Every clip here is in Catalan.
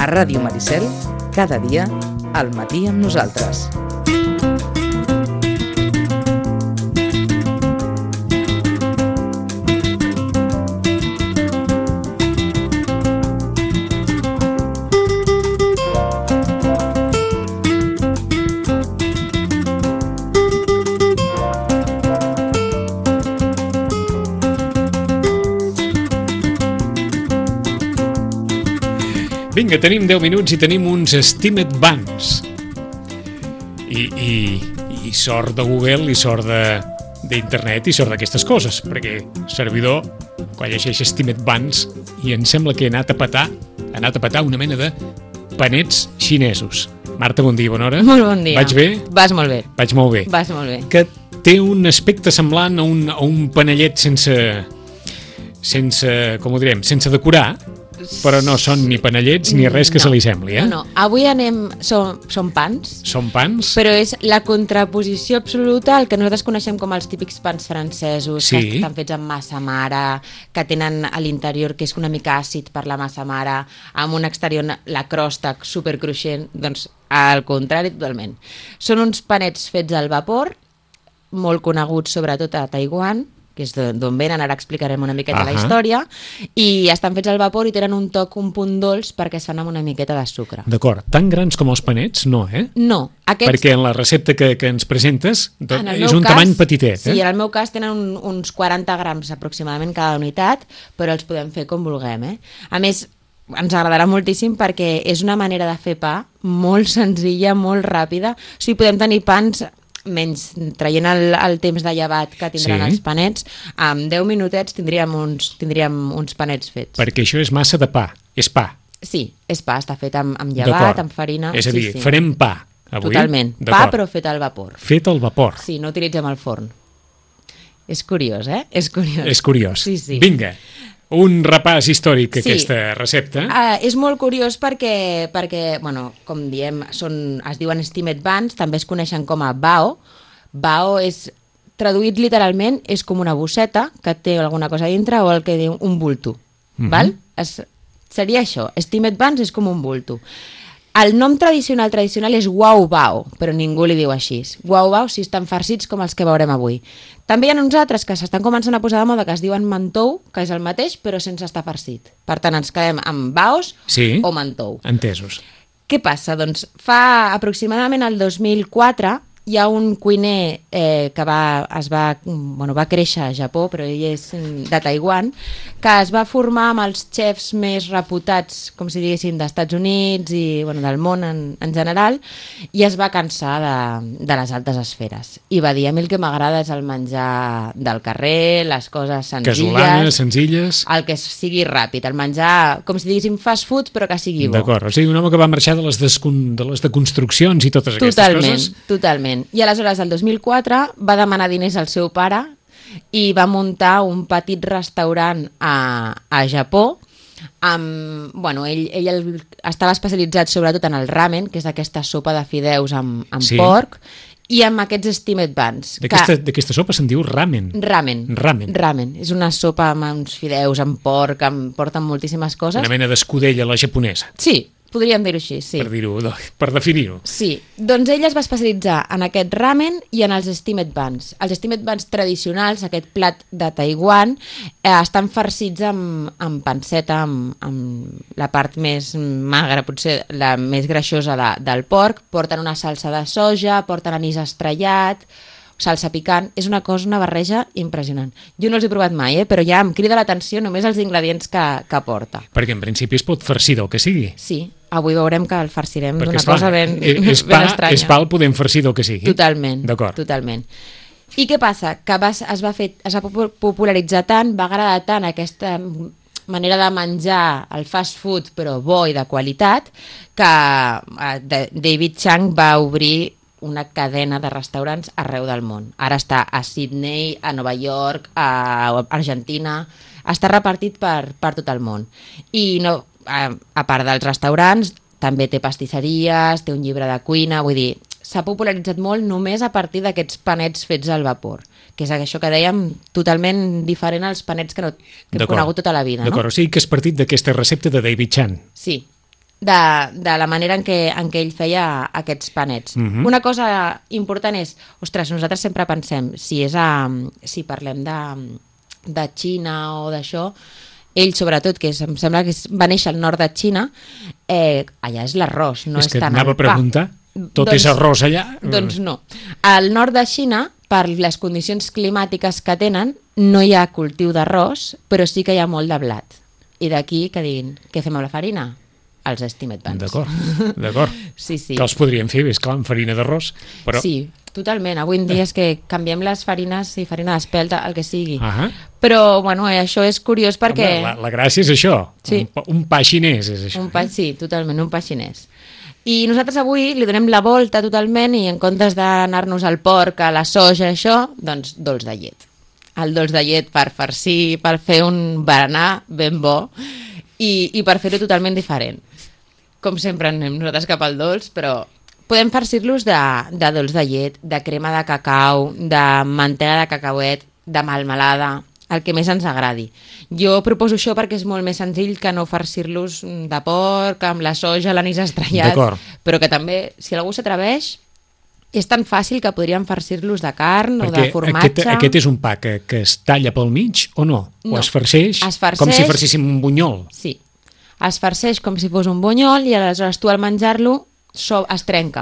Ràdio Maricel, cada dia, al matí amb nosaltres. Vinga, tenim 10 minuts i tenim uns Steamed Buns. I sort de Google, i sort d'internet, i sort d'aquestes coses, perquè servidor, quan llegeix Steamed Buns, i em sembla que he anat a petar una mena de panets xinesos. Marta, bon dia, bona hora. Molt bon dia. Vaig bé? Vas molt bé. Vaig molt bé. Vas molt bé. Que té un aspecte semblant a un panellet sense com ho direm, sense decorar, però no són ni panellets ni res que se li sembli, eh? No. Avui som pans. Són pans? Però és la contraposició absoluta al que nosaltres coneixem com els típics pans francesos, sí, que estan fets amb massa mare, que tenen a l'interior, que és una mica àcid per la massa mare, amb un exterior, la crosta supercruixent, doncs al contrari totalment. Són uns panets fets al vapor, molt coneguts sobretot a Taiwan, que és d'on venen, ara explicarem una miqueta la història, i estan fets al vapor i tenen un punt dolç perquè es fan amb una miqueta de sucre. D'acord, tan grans com els panets, no, eh? No. Perquè en la recepta que ens presentes és un tamany petitet, eh? Sí, en el meu cas tenen uns 40 grams aproximadament cada unitat, però els podem fer com vulguem, eh? A més, ens agradarà moltíssim perquè és una manera de fer pa molt senzilla, molt ràpida. O sigui, podem tenir pans menys traient el temps de llevat que tindran els panets, en 10 minutets tindríem uns panets fets. Perquè això és massa de pa, és pa. Sí, és pa, està fet amb llevat, amb farina. És a dir, farem pa avui. Totalment, pa però fet al vapor. Fet al vapor. Sí, no utilitzem el forn. És curiós, eh? És curiós. És curiós. Sí, sí. Vinga, un repàs històric a aquesta recepta. És molt curiós perquè bueno, com diem, es diuen Steamed Buns, també es coneixen com a bao. Bao és, traduït literalment, és com una bosseta que té alguna cosa dintre o el que diu un bulto. Val? Seria això, Steamed Buns és com un bulto. El nom tradicional és Guau Bao, però ningú li diu així. Guau Bao si estan farcits com els que veurem avui. També hi ha uns altres que s'estan començant a posar de moda que es diuen mantou, que és el mateix, però sense estar farcit. Per tant, ens quedem amb baos o mantou. Entesos. Què passa? Doncs fa aproximadament el 2004 hi ha un cuiner que va créixer a Japó, però ell és de Taiwan, que es va formar amb els xefs més reputats, com si diguéssim, d'Estats Units i del món en general, i es va cansar de les altes esferes. I va dir, a mi el que m'agrada és el menjar del carrer, les coses senzilles... Casolanes, senzilles... El que sigui ràpid, el menjar, com si diguéssim, fast food, però que sigui bo. D'acord, o sigui, un home que va marxar de les deconstruccions i totes aquestes coses. Totalment. I aleshores, el 2004, va demanar diners al seu pare i va muntar un petit restaurant a Japó. Ell estava especialitzat sobretot en el ramen, que és aquesta sopa de fideus amb porc, i amb aquests Steamed Buns. D'aquesta sopa se'n diu ramen. Ramen. És una sopa amb uns fideus, amb porc, porten moltíssimes coses. Una mena d'escudella a la japonesa. Sí, podríem dir-ho així, sí. Per definir-ho. Sí, doncs ell es va especialitzar en aquest ramen i en els Steamed Buns. Els Steamed Buns tradicionals, aquest plat de Taiwan, estan farcits amb panceta, amb la part més magra, potser la més greixosa del porc, porten una salsa de soja, porten anís estrellat, salsa picant, és una barreja impressionant. Jo no els he provat mai, però ja em crida l'atenció només els ingredients que porta. Perquè en principi es pot farcir del que sigui. Sí, avui veurem que el farcirem d'una cosa ben estranya. És pa, el podem farcir del que sigui. Totalment. D'acord. Totalment. I què passa? Que es va popularitzar tant, va agradar tant aquesta manera de menjar el fast food, però bo i de qualitat, que David Chang va obrir una cadena de restaurants arreu del món. Ara està a Sydney, a Nova York, a Argentina, està repartit per tot el món. I a part dels restaurants, també té pastisseries, té un llibre de cuina, vull dir, s'ha popularitzat molt només a partir d'aquests panets fets al vapor, que és això que dèiem, totalment diferent als panets que hem conegut tota la vida. D'acord, o sigui que és partit d'aquesta recepta de David Chan. Sí. de la manera en què ell feia aquests panets. Una cosa important és, ostres, nosaltres sempre pensem, si parlem de Xina o d'això, ell sobretot, que em sembla que va néixer al nord de Xina, allà és l'arròs, no és tant el pa. És que anava a preguntar, tot és arròs allà? Doncs no. Al nord de Xina, per les condicions climàtiques que tenen, no hi ha cultiu d'arròs, però sí que hi ha molt de blat. I d'aquí que diguin, què fem amb la farina? Els estimet pans. D'acord. Sí. Que els podríem fer, és clar, amb farina d'arròs. Però... Sí, totalment. Avui en dia és que canviem les farines i farina d'espelta, el que sigui. Però, bueno, això és curiós perquè... Home, la gràcia és això. Sí. Un pa xinès és això. Sí, totalment, un pa xinès. I nosaltres avui li donem la volta totalment i en comptes d'anar-nos al porc, a la soja, això, doncs dolç de llet. El dolç de llet per farcir, per fer un berenar ben bo i per fer-ho totalment diferent. Com sempre anem nosaltres cap al dolç, però podem farcir-los de dolç de llet, de crema de cacau, de mantega de cacauet, de melmelada, el que més ens agradi. Jo proposo això perquè és molt més senzill que no farcir-los de porc, amb la soja, l'anís estrellat, però que també, si algú s'atreveix, és tan fàcil que podríem farcir-los de carn o de formatge. Aquest és un pa que es talla pel mig o no? O es farceix com si farcíssim un bunyol? Sí, es farceix com si fos un bunyol i aleshores tu al menjar-lo es trenca.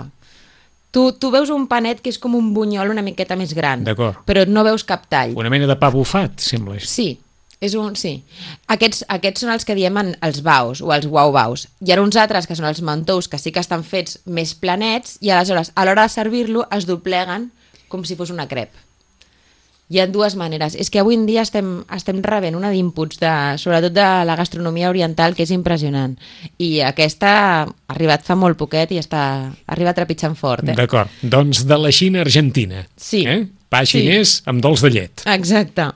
Tu veus un panet que és com un bunyol una miqueta més gran, però no veus cap tall. Una mena de pa bufat, sembla. Sí. Sí. Aquests són els que diem els baus o els guau-baus. Hi ha uns altres que són els mantous que sí que estan fets més planets i aleshores a l'hora de servir-lo es dobleguen com si fos una crep. Hi ha dues maneres. És que avui en dia estem rebent una d'inputs, sobretot de la gastronomia oriental, que és impressionant. I aquesta ha arribat fa molt poquet i arriba trepitjant fort. D'acord. Doncs de la Xina a Argentina. Sí. Pa xinès amb dolç de llet. Exacte.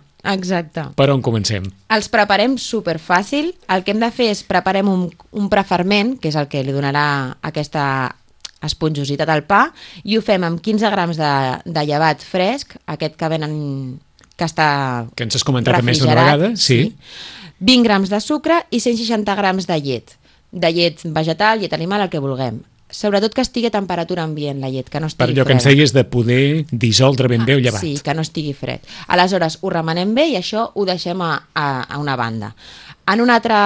Per on comencem? Els preparem superfàcil. El que hem de fer és preparem un preferment, que és el que li donarà aquesta esponjositat al pa, i ho fem amb 15 grams de llevat fresc, aquest que venen, que està refrigerat. Que ens has comentat més d'una vegada. Sí. 20 grams de sucre i 160 grams de llet. De llet vegetal, llet animal, el que vulguem. Sobretot que estigui a temperatura ambient, la llet, que no estigui freda. Per allò que ens deies de poder dissoldre ben bé el llevat. Sí, que no estigui fred. Aleshores, ho remenem bé i això ho deixem a una banda. En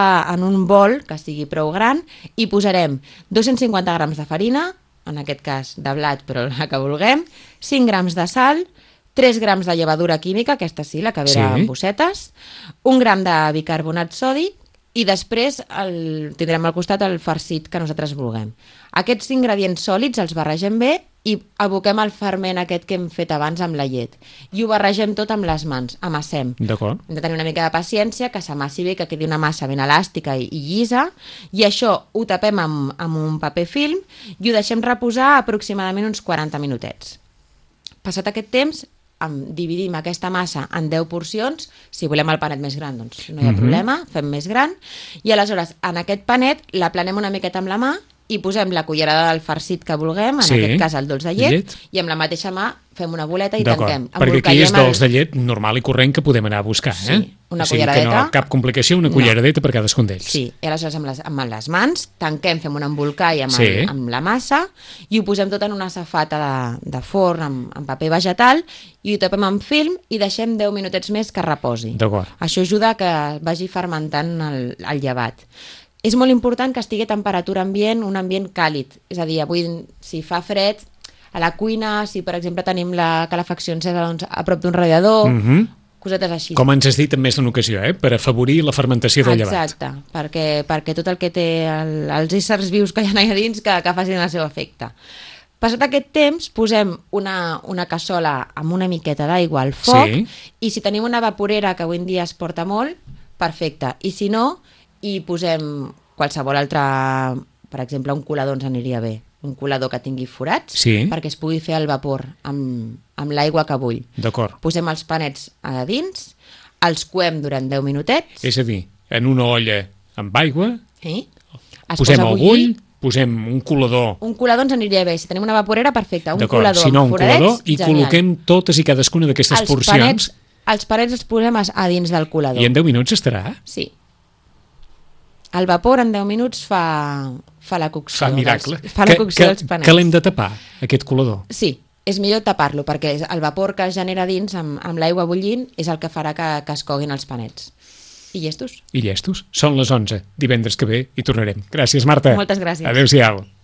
un bol, que sigui prou gran, hi posarem 250 grams de farina, en aquest cas de blat, però la que vulguem, 5 grams de sal, 3 grams de llevadura química, aquesta sí, la que ve en bossetes, 1 gram de bicarbonat sodi, i després tindrem al costat el farcit que nosaltres vulguem. Aquests ingredients sòlids els barregem bé i aboquem el ferment aquest que hem fet abans amb la llet. I ho barregem tot amb les mans, amassem. D'acord. Hem de tenir una mica de paciència, que s'amassi bé, que quedi una massa ben elàstica i llisa, i això ho tapem amb un paper film i ho deixem reposar aproximadament uns 40 minutets. Passat aquest temps, dividim aquesta massa en 10 porcions. Si volem el panet més gran, doncs no hi ha problema, fem més gran, i aleshores en aquest panet l'aplanem una miqueta amb la mà i posem la cullerada del farcit que vulguem, en aquest cas el dolç de llet, i amb la mateixa mà fem una boleta i tanquem. Perquè aquí és dolç de llet normal i corrent que podem anar a buscar. Sí, una culleradeta. Que no cap complicació, una culleradeta per cadascun d'ells. Sí, i aleshores amb les mans tanquem, fem un embolcall amb la massa i ho posem tot en una safata de forn amb paper vegetal i ho tapem amb film i deixem 10 minutets més que reposi. D'acord. Això ajuda que vagi fermentant el llevat. És molt important que estigui a temperatura ambient, un ambient càlid. És a dir, avui, si fa fred, a la cuina, si per exemple tenim la calefacció encesa a prop d'un radiador, cosetes així. Com ens has dit en més d'una ocasió, per afavorir la fermentació del llevat. Exacte, perquè tot el que té els éssers vius que hi ha allà dins que facin el seu efecte. Passat aquest temps, posem una cassola amb una miqueta d'aigua al foc i si tenim una vaporera, que avui en dia es porta molt, perfecte. I si no, hi posem qualsevol altre, per exemple, un colador ens aniria bé. Un colador que tingui forats perquè es pugui fer el vapor amb l'aigua que bull. D'acord. Posem els panets a dins, els coem durant 10 minutets. És a dir, en una olla amb aigua, posem el bull, posem un colador. Un colador ens aniria bé. Si tenim una vaporera, perfecte. Un colador si no, un colador, i genial. Col·loquem totes i cadascuna d'aquestes porcions. Els panets els posem a dins del colador. I en 10 minuts estarà? Sí. El vapor en 10 minuts fa fa la cocció. Fa miracle. Fa la cocció dels panets. Que l'hem de tapar, aquest colador. Sí, és millor tapar-lo, perquè el vapor que es genera dins amb l'aigua bullint és el que farà que es coguin els panets. I llestos. I llestos. Són les 11, divendres que ve, i tornarem. Gràcies, Marta. Moltes gràcies. Adéu-siau.